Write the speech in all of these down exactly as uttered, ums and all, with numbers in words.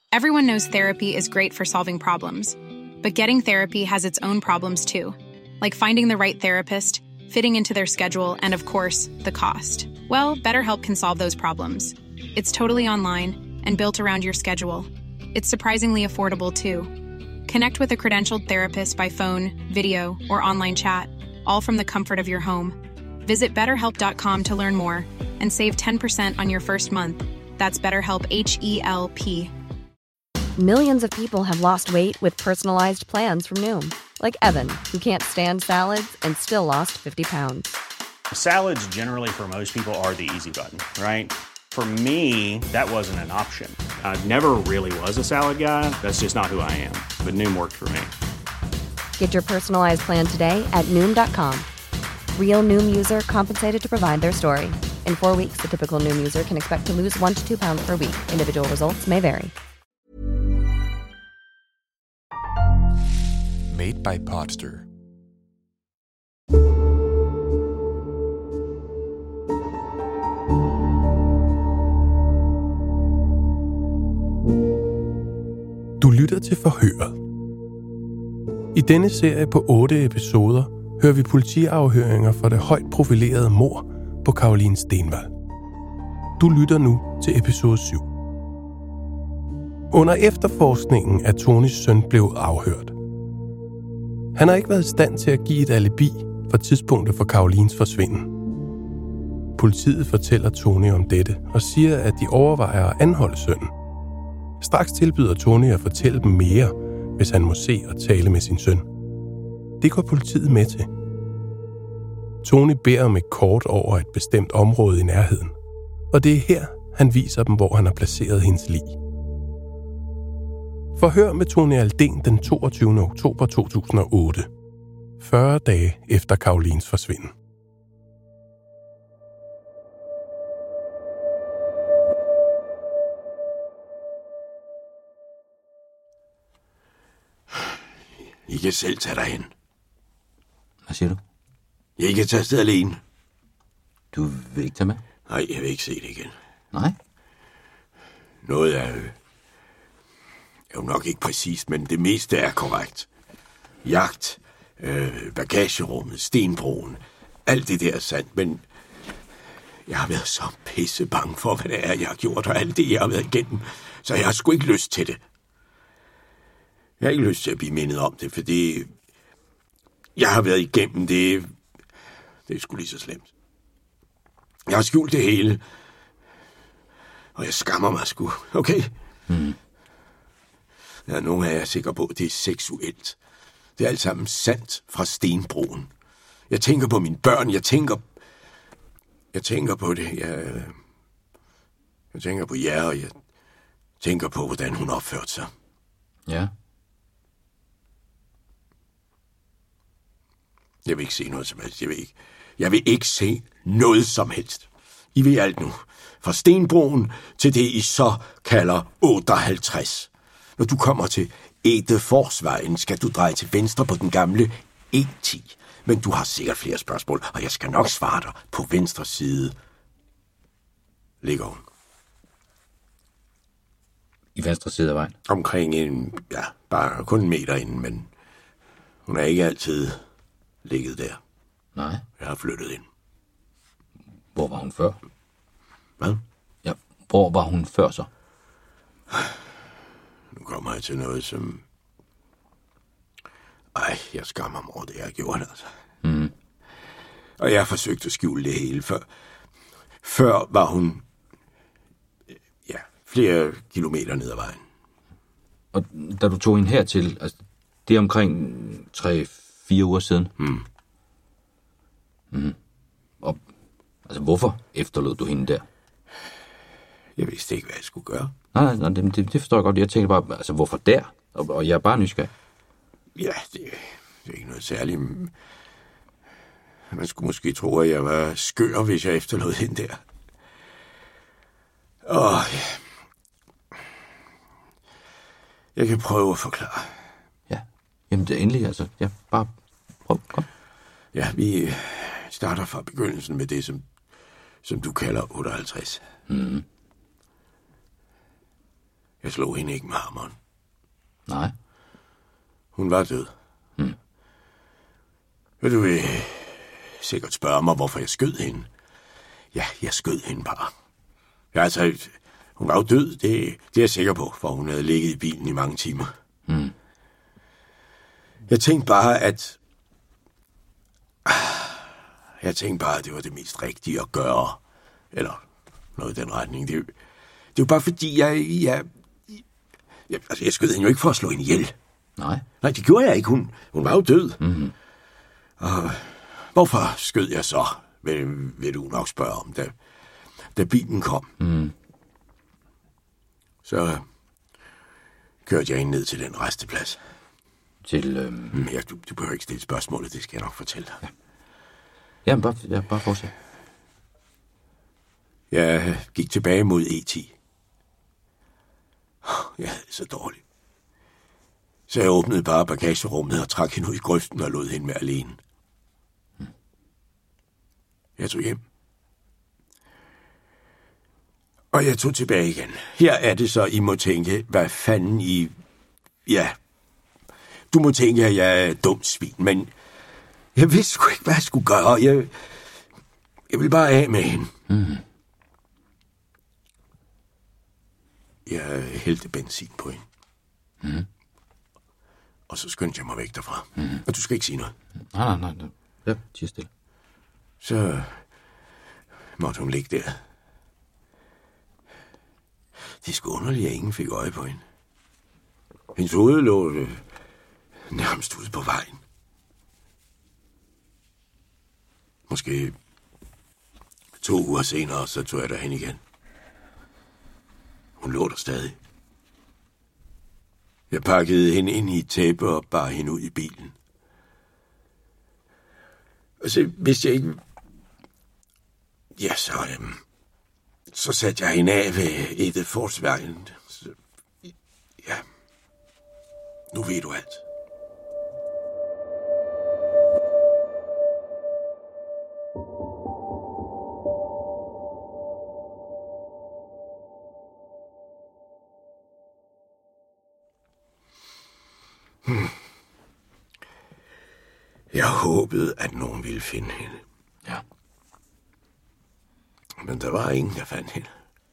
Everyone knows therapy is great for solving problems, but getting therapy has its own problems too, like finding the right therapist, fitting into their schedule, and of course, the cost. Well, BetterHelp can solve those problems. It's totally online and built around your schedule. It's surprisingly affordable too. Connect with a credentialed therapist by phone, video, or online chat, all from the comfort of your home. Visit better help dot com to learn more and save ten percent on your first month. That's BetterHelp, H E L P. Millions of people have lost weight with personalized plans from Noom. Like Evan, who can't stand salads and still lost fifty pounds. Salads generally for most people are the easy button, right? For me, that wasn't an option. I never really was a salad guy. That's just not who I am. But Noom worked for me. Get your personalized plan today at Noom dot com. Real Noom user compensated to provide their story. In four weeks, the typical Noom user can expect to lose one to two pounds per week. Individual results may vary. Made by Podster. Du lytter til Forhøret. I denne serie på otte episoder hører vi politiafhøringer fra det højt profilerede mord på Caroline Stenvall. Du lytter nu til episode syv. Under efterforskningen er Tonys søn blevet afhørt. Han har ikke været i stand til at give et alibi for tidspunktet for Carolines forsvinden. Politiet fortæller Tony om dette og siger, at de overvejer at anholde sønnen. Straks tilbyder Tony at fortælle dem mere, hvis han må se og tale med sin søn. Det går politiet med til. Tony beder om et kort over et bestemt område i nærheden, og det er her, han viser dem, hvor han har placeret hendes lig. Forhør med Tony Alden den toogtyvende oktober to tusind og otte, fyrre dage efter Carolines forsvinden. I kan selv tage dig hen. Hvad siger du? Jeg kan tage afsted alene. Du vil ikke tage med? Nej, jeg vil ikke se det igen. Nej? Noget er, er jo nok ikke præcist, men det meste er korrekt. Jagt, øh, bagagerummet, stenbroen, alt det der er sandt, men jeg har været så pisse bange for, hvad det er, jeg har gjort, og alt det, jeg har været igennem, så jeg har sgu ikke lyst til det. Jeg har ikke lyst til at blive mindet om det, for det, jeg har været igennem det, det er sgu lige så slemt. Jeg har skjult det hele, og jeg skammer mig sgu, okay? Mm. Ja, nogle af jer er sikre på, at det er seksuelt. Det er alt sammen sandt fra stenbroen. Jeg tænker på mine børn, jeg tænker... Jeg tænker på det, jeg... Jeg tænker på jer, og jeg tænker på, hvordan hun opførte sig. Ja. Jeg vil ikke se noget som helst. Jeg vil ikke, jeg vil ikke se noget som helst. I ved alt nu. Fra stenbroen til det, I så kalder otteoghalvtreds. Når du kommer til Edeforsvejen, skal du dreje til venstre på den gamle E ti. Men du har sikkert flere spørgsmål, og jeg skal nok svare dig. På venstre side ligger hun. I venstre side af vejen? Omkring en, ja, bare kun en meter inden, men hun er ikke altid ligget der. Nej. Jeg har flyttet ind. Hvor var hun før? Hvad? Ja, hvor var hun før så? Nu kommer jeg til noget, som... Ej, jeg skammer mig over det, jeg har gjort, altså. Mm. Og jeg har forsøgt at skjule det hele. Før, før var hun... Ja, flere kilometer ned ad vejen. Og da du tog hende hertil, altså, det er omkring tre fire uger siden. Mm. Mm. Og altså, hvorfor efterlod du hende der? Jeg vidste ikke, hvad jeg skulle gøre. Nej, nej, det, det, det forstår jeg godt. Jeg tænkte bare, altså, hvorfor der? Og, og jeg er bare nysgerrig. Ja, det, det er ikke noget særligt. Man skulle måske tro, at jeg var skør, hvis jeg efterlod hende der. Åh, ja. Jeg kan prøve at forklare. Ja, jamen det er endelig, altså. Ja, bare prøv, kom. Ja, vi starter fra begyndelsen med det, som, som du kalder otteoghalvtreds. Mm. Jeg slog hende ikke med hammeren. Nej. Hun var død. Hmm. Vil du øh, sikkert spørge mig, hvorfor jeg skød hende? Ja, jeg skød hende bare. Ja, altså, hun var jo død, det, det er jeg sikker på, for hun havde ligget i bilen i mange timer. Hmm. Jeg tænkte bare, at... Jeg tænkte bare, at det var det mest rigtige at gøre. Eller noget i den retning. Det, det er jo bare fordi, jeg... jeg, jeg altså, jeg skød hende jo ikke for at slå hende ihjel. Nej. Nej, det gjorde jeg ikke. Hun, hun var jo død. Mm-hmm. Og hvorfor skød jeg så, vil, vil du nok spørge om, da, da bilen kom. Mm. Så kørte jeg ind ned til den resteplads. Til... Øhm... Ja, du, du behøver ikke stille spørgsmålet, det skal jeg nok fortælle dig. Ja. Jamen, bare, ja, bare fortsæt. Jeg gik tilbage mod E ti. Jeg havde det så dårligt. Så jeg åbnede bare bagagerummet og trak hende ud i grøften og lod hende være alene. Jeg tog hjem. Og jeg tog tilbage igen. Her er det så, I må tænke, hvad fanden I... Ja, du må tænke, at jeg er dum svin, men jeg vidste sgu ikke, hvad jeg skulle gøre. Jeg, jeg ville bare af med hende. Mm. Jeg hældte benzin på hende. Mm. Og så skyndte jeg mig væk derfra. Mm. Og du skal ikke sige noget. Nej, nej, nej. nej. Ja, tiger stille. Så måtte hun ligge der. Det er sgu underligt, at ingen fik øje på hende. Hendes hoved lå øh, nærmest ude på vejen. Måske to uger senere, så tog jeg derhen igen. Hun lå der stadig. Jeg pakkede hende ind i et tæppe og bar hende ud i bilen. Og så vidste jeg ikke... Ja, så... Øhm, så satte jeg hende af ved Edith Fordsvejen. Så... Ja... Nu ved du alt. Hmm. Jeg håbede, at nogen ville finde hende. Ja. Men der var ingen, der fandt hende.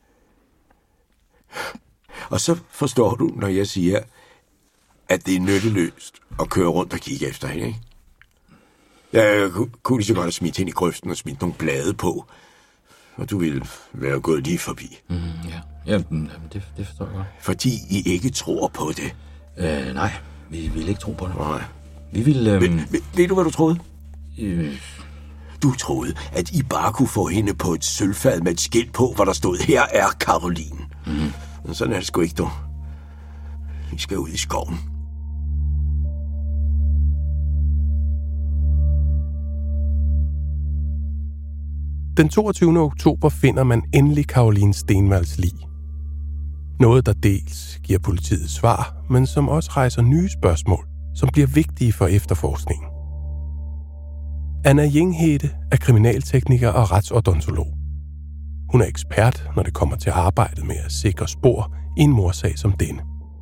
Og så forstår du, når jeg siger, at det er nytteløst at køre rundt og kigge efter hende, ikke? Jeg kunne lige så godt have smidt hende i grøften og smidt nogle blade på, og du ville være gået lige forbi. Mm, ja, jamen, det, det forstår jeg godt. Fordi I ikke tror på det. Øh, nej, vi ville ikke tro på det. Nej. Vi ville... Øhm... Ved, ved, ved du, hvad du troede? Øh... Du troede, at I bare kunne få hende på et sølvfad med et skilt på, hvor der stod, her er Caroline. Mm. Men sådan er det sgu ikke, du. I skal ud i skoven. Den toogtyvende oktober finder man endelig Caroline Stenvalds lig. Noget, der dels giver politiet svar, men som også rejser nye spørgsmål, som bliver vigtige for efterforskningen. Anna Jinghede er kriminaltekniker og retsodontolog. Hun er ekspert, når det kommer til arbejdet med at sikre spor i en mordsag som denne.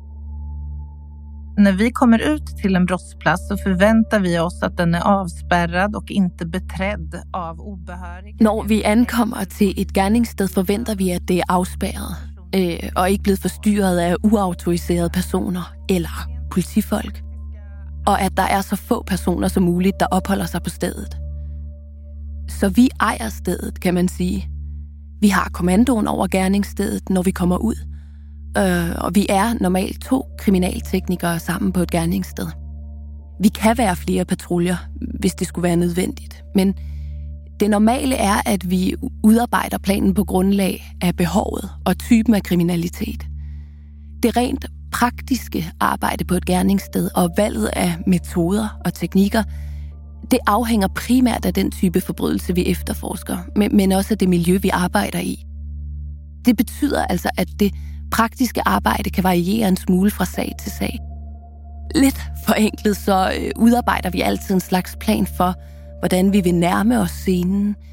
När vi kommer ut till en brottsplats så förväntar vi oss att den är avspärrad och inte beträdd av obehöriga. Når vi ankommer til et gerningssted, forventer vi, at det er afspærret øh, og ikke blevet forstyrret af uautoriserede personer eller politifolk. Og at der er så få personer som muligt, der opholder sig på stedet. Så vi ejer stedet, kan man sige. Vi har kommandoen over gerningsstedet, når vi kommer ud. Øh, og vi er normalt to kriminalteknikere sammen på et gerningssted. Vi kan være flere patruljer, hvis det skulle være nødvendigt. Men det normale er, at vi udarbejder planen på grundlag af behovet og typen af kriminalitet. Det rent praktiske arbejde på et gerningssted og valget af metoder og teknikker, det afhænger primært af den type forbrydelse, vi efterforsker, men også af det miljø, vi arbejder i. Det betyder altså, at det praktiske arbejde kan variere en smule fra sag til sag. Lidt forenklet, så udarbejder vi altid en slags plan for, hvordan vi vil nærme os scenen,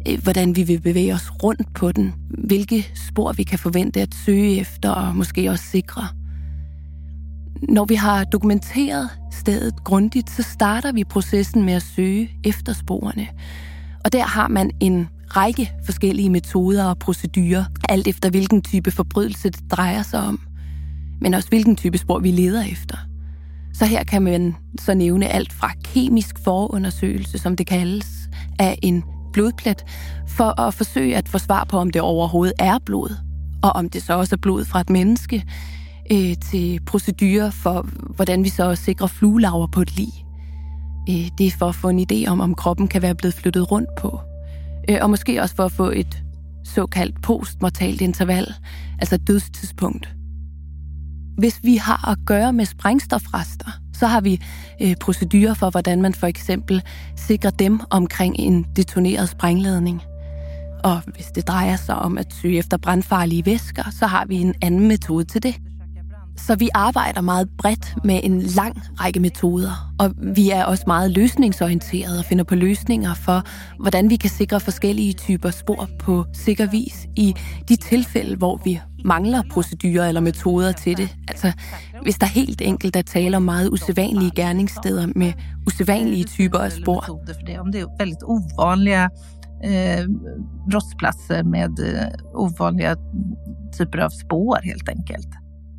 hvordan vi vil bevæge os rundt på den, hvilke spor vi kan forvente at søge efter og måske også sikre. Når vi har dokumenteret stedet grundigt, så starter vi processen med at søge efter sporene. Og der har man en række forskellige metoder og procedurer, alt efter hvilken type forbrydelse det drejer sig om, men også hvilken type spor vi leder efter. Så her kan man så nævne alt fra kemisk forundersøgelse, som det kaldes, af en blodplet, for at forsøge at få svar på, om det overhovedet er blod, og om det så også er blod fra et menneske, øh, til procedurer for, hvordan vi så sikrer fluelarver på et lig. Øh, det er for at få en idé om, om kroppen kan være blevet flyttet rundt på. Øh, og måske også for at få et såkaldt postmortalt interval, altså et dødstidspunkt. Hvis vi har at gøre med sprængstofrester, så har vi øh, procedurer for, hvordan man for eksempel sikrer dem omkring en detoneret sprængladning. Og hvis det drejer sig om at søge efter brandfarlige væsker, så har vi en anden metode til det. Så vi arbejder meget bredt med en lang række metoder, og vi er også meget løsningsorienterede og finder på løsninger for, hvordan vi kan sikre forskellige typer spor på sikker vis i de tilfælde, hvor vi mangler procedurer eller metoder til det. Altså, hvis der helt enkelt er tale om meget usædvanlige gerningssteder med usædvanlige typer af spor. Om det er väldigt ovanliga eh, brottsplatser med eh, ovanliga typer av spår helt enkelt.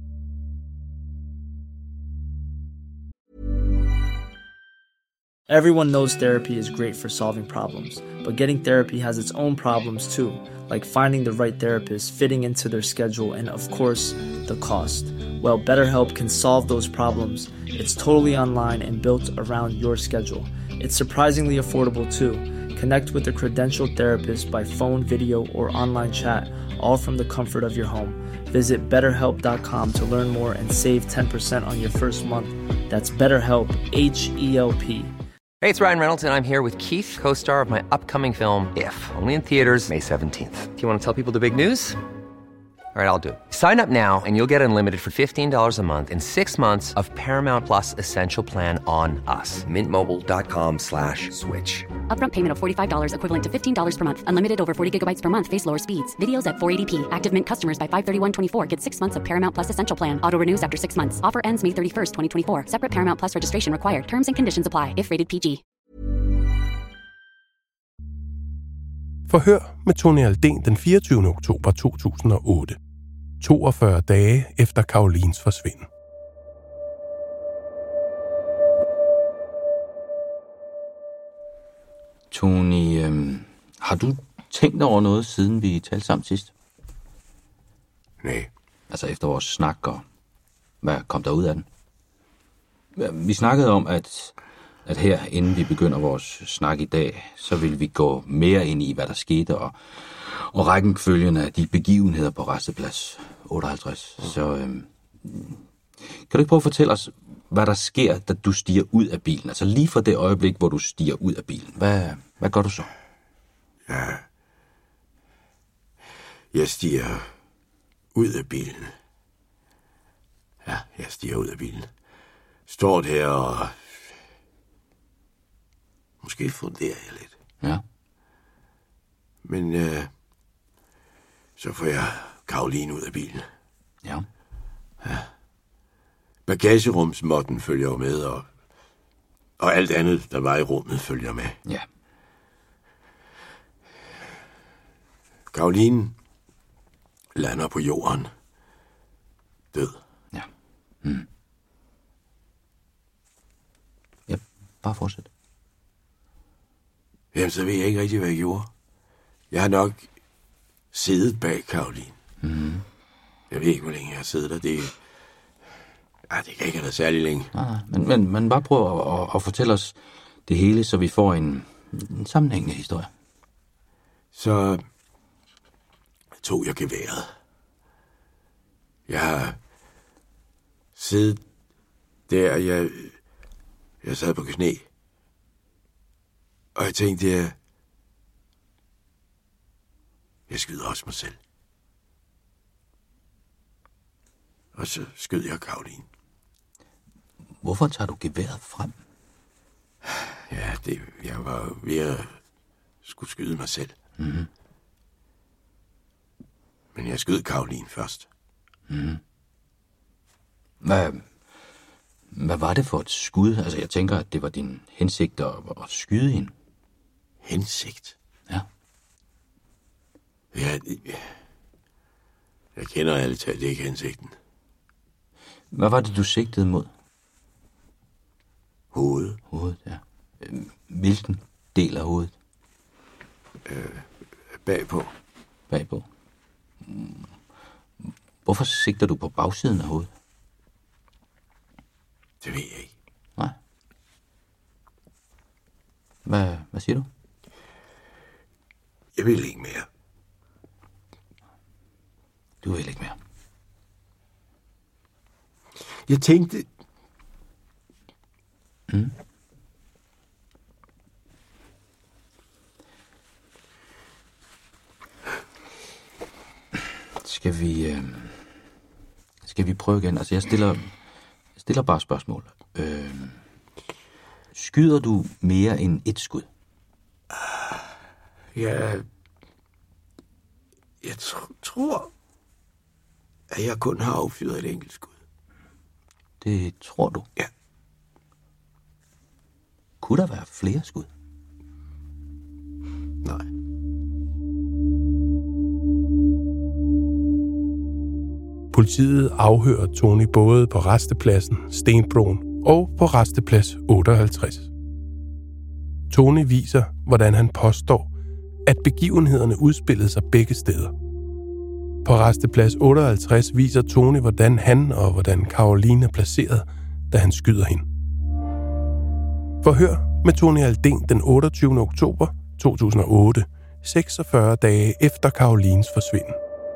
Everyone knows therapy is great for solving problems, but getting therapy has its own problems too, like finding the right therapist, fitting into their schedule, and of course, the cost. Well, BetterHelp can solve those problems. It's totally online and built around your schedule. It's surprisingly affordable too. Connect with a credentialed therapist by phone, video, or online chat, all from the comfort of your home. Visit better help dot com to learn more and save ten percent on your first month. That's BetterHelp, H E L P. Hey, it's Ryan Reynolds, and I'm here with Keith, co-star of my upcoming film, If, only in theaters May seventeenth. Do you want to tell people the big news? All right, I'll do it. Sign up now and you'll get unlimited for fifteen dollars a month and six months of Paramount Plus Essential Plan on us. Mint Mobile dot com slash switch. Upfront payment of forty-five dollars equivalent to fifteen dollars per month. Unlimited over forty gigabytes per month. Face lower speeds. Videos at four eighty p. Active Mint customers by five thirty-one twenty-four get six months of Paramount Plus Essential Plan. Auto renews after six months. Offer ends May thirty-first, twenty twenty-four. Separate Paramount Plus registration required. Terms and conditions apply if rated P G. Forhør med Tony Alden den fireogtyvende oktober to tusind og otte. toogfyrre dage efter Karolines forsvinden. Tony, øhm, har du tænkt over noget, siden vi talte sammen sidst? Nej. Altså efter vores snak, og hvad kom der ud af den? Vi snakkede om, at, at her, inden vi begynder vores snak i dag, så vil vi gå mere ind i, hvad der skete, og, og rækkefølgen af de begivenheder på Rasteplads otteoghalvtreds. Mm. Så øhm, kan du ikke prøve at fortælle os, hvad der sker, da du stiger ud af bilen? Altså lige fra det øjeblik, hvor du stiger ud af bilen. Hvad, hvad gør du så? Ja. Jeg stiger ud af bilen. Ja, jeg stiger ud af bilen. Står der og... Måske funderer jeg lidt. Ja. Men øh, så får jeg Karoline ud af bilen. Ja. Ja. Bagagerumsmåtten følger jo med, og, og alt andet, der var i rummet, følger med. Ja. Karoline lander på jorden. Død. Ja. Mm. Ja, bare fortsæt. Jamen, så ved jeg ikke rigtig, hvad jeg gjorde. Jeg har nok siddet bag Karoline. Mm. Jeg ved ikke, hvor længe jeg har siddet der. Det, ja, det kan ikke have været særlig længe. Nej, men, men, men bare prøv at, at, at fortælle os det hele, så vi får en, en sammenhængende historie. Så tog jeg geværet. Jeg har siddet der, jeg, jeg sad på knæ. Og jeg tænkte, jeg, jeg skyder også mig selv. Og så skød jeg Karoline. Hvorfor tager du geværet frem? Ja, det, jeg var ved at skulle skyde mig selv. Mm-hmm. Men jeg skød Caroline først. Mm-hmm. Hvad, hvad var det for et skud? Altså, jeg tænker, at det var din hensigt at, at skyde hende. Hensigt? Ja. Ja, jeg kender ærligt talt ikke hensigten. Hvad var det, du sigtede mod? Hovedet. Hovedet, ja. Hvilken del af hovedet? Øh, bagpå. Bagpå. Hvorfor sigter du på bagsiden af hovedet? Det ved jeg ikke. Nej. Hvad, hvad siger du? Jeg vil ikke mere. Du vil ikke mere. Jeg tænkte... Mm. Skal vi... Øh... Skal vi prøve igen? Altså, jeg stiller, jeg stiller bare spørgsmål. Øh... Skyder du mere end et skud? Ja... Jeg tr- tror, at jeg kun har affyret et enkelt skud. Det tror du? Ja. Kunne der være flere skud? Nej. Politiet afhører Tony både på rastepladsen Stenbroen og på rasteplads otteoghalvtreds. Tony viser, hvordan han påstår, at begivenhederne udspillede sig begge steder. På rasteplads otteoghalvtreds viser Tony, hvordan han og hvordan Caroline er placeret, da han skyder hende. Forhør med Tony Alden den otteogtyvende oktober to tusind og otte, seksogfyrre dage efter Carolines forsvinden.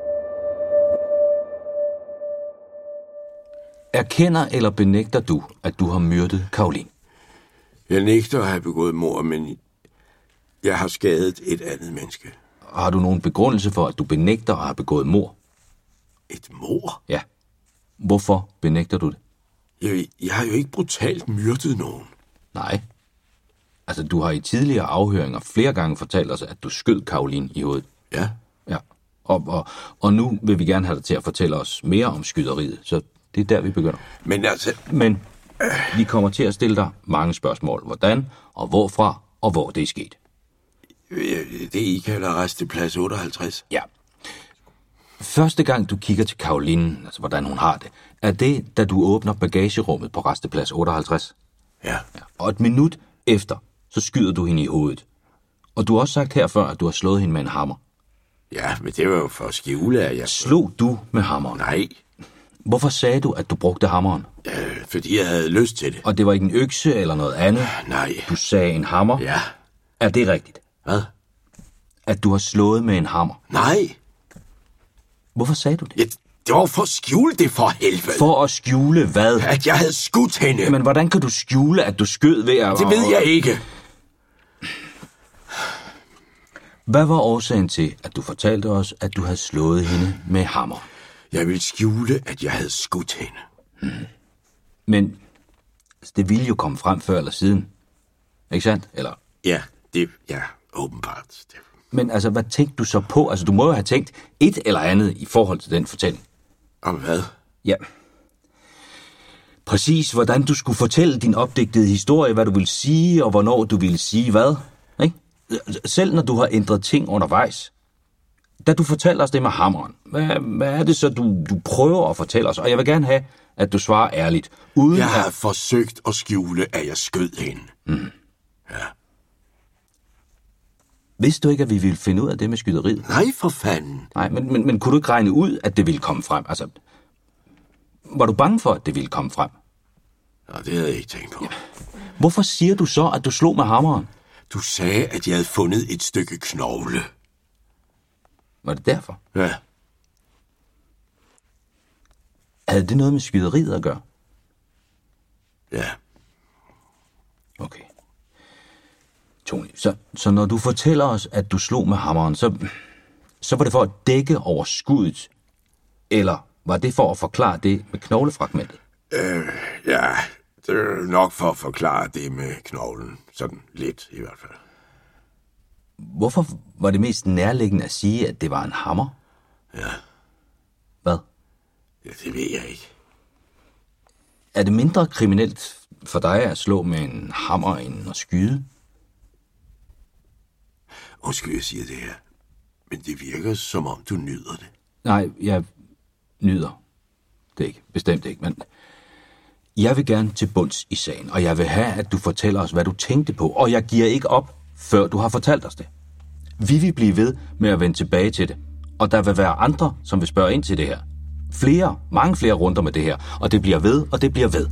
Erkender eller benægter du, at du har myrdet Caroline? Jeg nægter at have begået mord, men jeg har skadet et andet menneske. Har du nogen begrundelse for, at du benægter at have begået mord? Et mord? Ja. Hvorfor benægter du det? Jeg, jeg har jo ikke brutalt myrdet nogen. Nej. Altså, du har i tidligere afhøringer flere gange fortalt os, at du skød Caroline i hovedet. Ja. Ja. Og, og, og nu vil vi gerne have dig til at fortælle os mere om skyderiet, så det er der, vi begynder. Men altså... Men vi kommer til at stille dig mange spørgsmål. Hvordan og hvorfra og hvor det er sket. Det I kalder resteplads otteoghalvtreds? Ja. Første gang du kigger til Caroline, altså hvordan hun har det, er det, da du åbner bagagerummet på resteplads otteoghalvtreds? Ja. Ja. Og et minut efter, så skyder du hende i hovedet. Og du har også sagt her før, at du har slået hende med en hammer. Ja, men det var jo for at skjule, at jeg... Slog du med hammeren? Nej. Hvorfor sagde du, at du brugte hammeren? Øh, fordi jeg havde lyst til det. Og det var ikke en økse eller noget andet? Nej. Du sagde en hammer? Ja. Er det rigtigt? Hvad? At du har slået med en hammer? Nej. Hvorfor sagde du det? Ja, det var for at skjule det, for helvede. For at skjule hvad? At jeg havde skudt hende. Men hvordan kan du skjule, at du skød ved at... Det ved jeg ikke. Hvad var årsagen til, at du fortalte os, at du havde slået hende med hammer? Jeg ville skjule, at jeg havde skudt hende. Hmm. Men det ville jo komme frem før eller siden. Ikke sandt? Eller? Ja, det ja, åbenbart. Det. Men altså, hvad tænkte du så på? Altså, du må jo have tænkt et eller andet i forhold til den fortælling. Om hvad? Ja. Præcis, hvordan du skulle fortælle din opdigtede historie, hvad du ville sige, og hvornår du ville sige hvad. Ikke? Selv når du har ændret ting undervejs. Da du fortæller os det med hammeren, hvad, hvad er det så, du, du prøver at fortælle os? Og jeg vil gerne have, at du svarer ærligt. Uden jeg har at... forsøgt at skjule, at jeg skød hende. Mm. Ja. Vidste du ikke, at vi ville finde ud af det med skyderiet? Nej, for fanden. Nej, men, men, men kunne du ikke regne ud, at det ville komme frem? Altså, var du bange for, at det ville komme frem? Ja, det havde jeg ikke tænkt på. Ja. Hvorfor siger du så, at du slog med hammeren? Du sagde, at jeg havde fundet et stykke knogle. Var det derfor? Ja. Havde det noget med skyderiet at gøre? Ja. Okay. Tony, så, så når du fortæller os, at du slog med hammeren, så, så var det for at dække over skuddet? Eller var det for at forklare det med knoglefragmentet? Øh, ja, det er nok for at forklare det med knoglen. Sådan lidt i hvert fald. Hvorfor var det mest nærliggende at sige, at det var en hammer? Ja. Hvad? Ja, det ved jeg ikke. Er det mindre kriminelt for dig at slå med en hammer end at skyde? Undskyld, jeg siger det her. Men det virker, som om du nyder det. Nej, jeg nyder det ikke. Bestemt ikke, men jeg vil gerne til bunds i sagen, og jeg vil have, at du fortæller os, hvad du tænkte på, og jeg giver ikke op, før du har fortalt os det. Vi vil blive ved med at vende tilbage til det, og der vil være andre, som vil spørge ind til det her. Flere, mange flere runder med det her, og det bliver ved, og det bliver ved.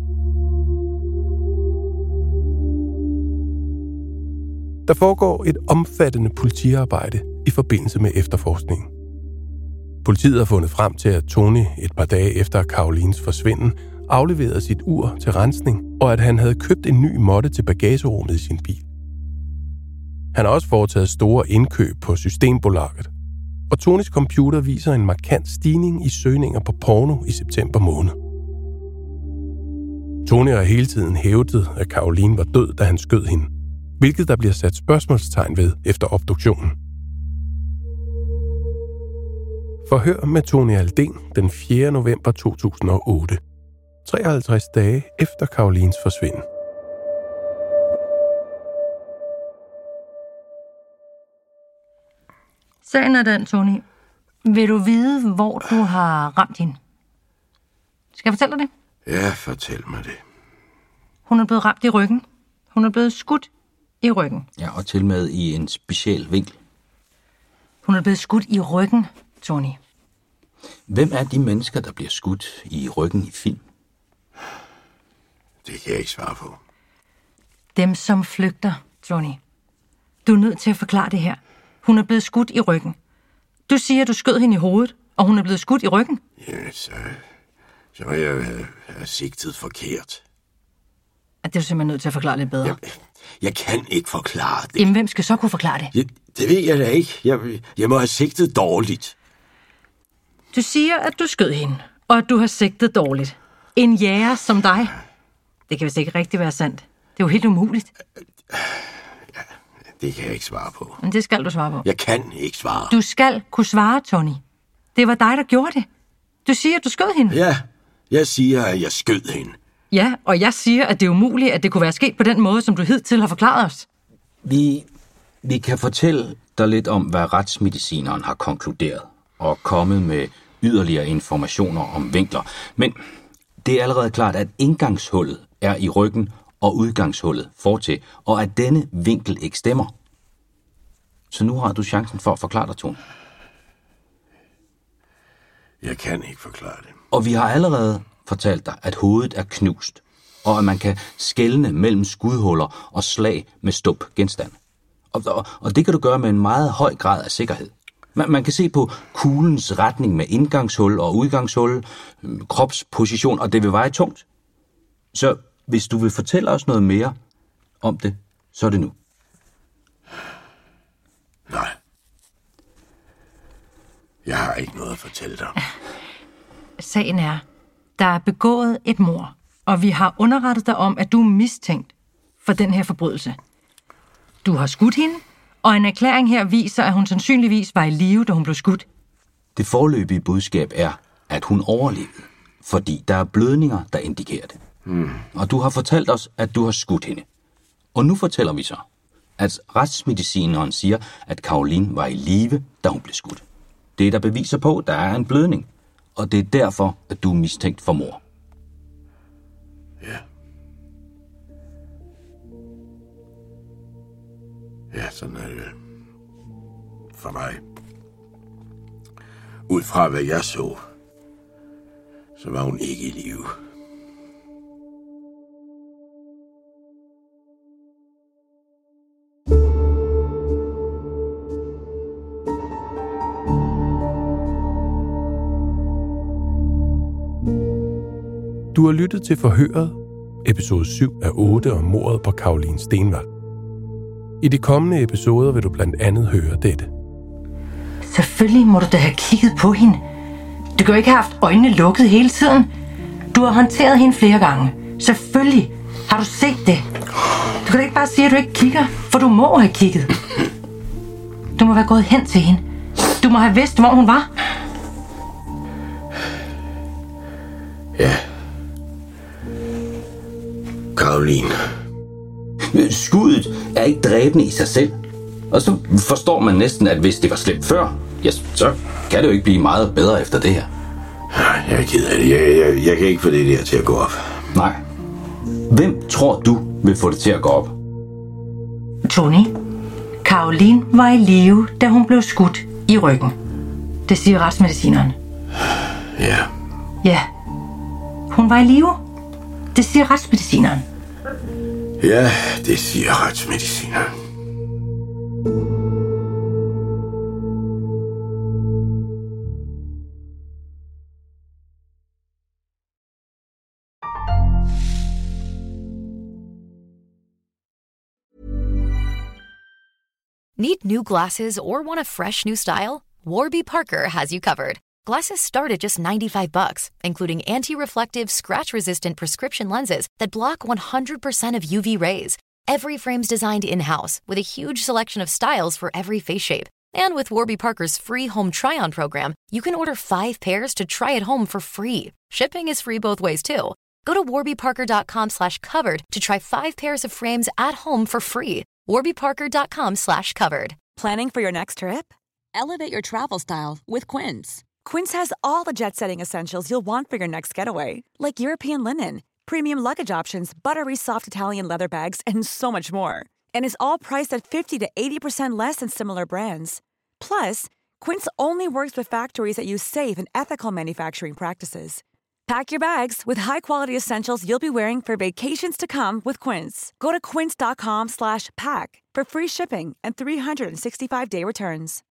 Der foregår et omfattende politiarbejde i forbindelse med efterforskningen. Politiet har fundet frem til, at Tony et par dage efter Carolines forsvinden afleverede sit ur til rensning, og at han havde købt en ny måtte til bagagerummet i sin bil. Han har også foretaget store indkøb på Systembolaget, og Tonys computer viser en markant stigning i søgninger på porno i september måned. Tony har hele tiden hævdet, at Caroline var død, da han skød hende, hvilket der bliver sat spørgsmålstegn ved efter obduktionen. Forhør med Tony Alden den fjerde november to tusind og otte, treoghalvtreds dage efter Carolines forsvinden. Sagen er den, Tony. Vil du vide, hvor du har ramt hende? Skal jeg fortælle dig det? Ja, fortæl mig det. Hun er blevet ramt i ryggen. Hun er blevet skudt i ryggen. Ja, og til med i en speciel vinkel. Hun er blevet skudt i ryggen, Tony. Hvem er de mennesker, der bliver skudt i ryggen i film? Det kan jeg ikke svare på. Dem, som flygter, Tony. Du er nødt til at forklare det her. Hun er blevet skudt i ryggen. Du siger, du skød hende i hovedet, og hun er blevet skudt i ryggen. Ja, så, så må jeg have, have sigtet forkert. At det er du simpelthen nødt til at forklare lidt bedre. Jeg, jeg kan ikke forklare det. Jamen, hvem skal så kunne forklare det? Jeg, det ved jeg da ikke. Jeg, jeg må have sigtet dårligt. Du siger, at du skød hende, og at du har sigtet dårligt. En jæger som dig. Det kan vist ikke rigtig være sandt. Det er jo helt umuligt. Ja, det kan jeg ikke svare på. Men det skal du svare på. Jeg kan ikke svare. Du skal kunne svare, Tony. Det var dig, der gjorde det. Du siger, at du skød hende. Ja, jeg siger, at jeg skød hende. Ja, og jeg siger, at det er umuligt, at det kunne være sket på den måde, som du hidtil har forklaret os. Vi, vi kan fortælle dig lidt om, hvad retsmedicineren har konkluderet, og kommet med yderligere informationer om vinkler. Men det er allerede klart, at indgangshullet er i ryggen, og udgangshullet fortil, og at denne vinkel ikke stemmer. Så nu har du chancen for at forklare dig, Tony. Jeg kan ikke forklare det. Og vi har allerede fortalt dig, at hovedet er knust, og at man kan skelne mellem skudhuller og slag med stup genstand. Og, og, og det kan du gøre med en meget høj grad af sikkerhed. Man, man kan se på kuglens retning med indgangshul og udgangshul, kropsposition, og det vil veje tungt. Så hvis du vil fortælle os noget mere om det, så er det nu. Nej. Jeg har ikke noget at fortælle dig. Sagen er, der er begået et mord, og vi har underrettet dig om, at du er mistænkt for den her forbrydelse. Du har skudt hende, og en erklæring her viser, at hun sandsynligvis var i live, da hun blev skudt. Det foreløbige budskab er, at hun overlevede, fordi der er blødninger, der indikerer det. Hmm. Og du har fortalt os, at du har skudt hende. Og nu fortæller vi så, at retsmedicineren siger, at Caroline var i live, da hun blev skudt. Det er der beviser på, at der er en blødning, og det er derfor, at du er mistænkt for mord. Ja. Ja, sådan er det vel. For mig. Ud fra hvad jeg så, så var hun ikke i live. Du har lyttet til Forhøret, episode syv af otte om mordet på Caroline Stenvald. I de kommende episoder vil du blandt andet høre dette. Selvfølgelig må du da have kigget på hende. Du kan jo ikke have haft øjnene lukket hele tiden. Du har håndteret hende flere gange. Selvfølgelig har du set det. Du kan da ikke bare sige, at du ikke kigger, for du må have kigget. Du må være gået hen til hende. Du må have vidst, hvor hun var. Ja. Caroline. Skuddet er ikke dræbende i sig selv. Og så forstår man næsten, at hvis det var slemt før, ja, så kan det jo ikke blive meget bedre efter det her. Jeg er ked af det. Jeg, jeg, jeg kan ikke få det der til at gå op. Nej. Hvem tror du vil få det til at gå op? Tony, Caroline var i live, da hun blev skudt i ryggen. Det siger retsmedicineren. Ja. Ja. Hun var i live. Det siger retsmedicineren. Ja, det siger retsmedicineren. Need new glasses or want a fresh new style? Warby Parker has you covered. Glasses start at just ninety-five bucks, including anti-reflective, scratch-resistant prescription lenses that block one hundred percent of U V rays. Every frame's designed in-house with a huge selection of styles for every face shape. And with Warby Parker's free home try-on program, you can order five pairs to try at home for free. Shipping is free both ways, too. Go to warbyparker.com slash covered to try five pairs of frames at home for free. warbyparker.com slash covered. Planning for your next trip? Elevate your travel style with Quince. Quince has all the jet-setting essentials you'll want for your next getaway, like European linen, premium luggage options, buttery soft Italian leather bags, and so much more. And is all priced at fifty to eighty percent less than similar brands. Plus, Quince only works with factories that use safe and ethical manufacturing practices. Pack your bags with high-quality essentials you'll be wearing for vacations to come with Quince. Go to quince.com slash pack for free shipping and three hundred sixty-five day returns.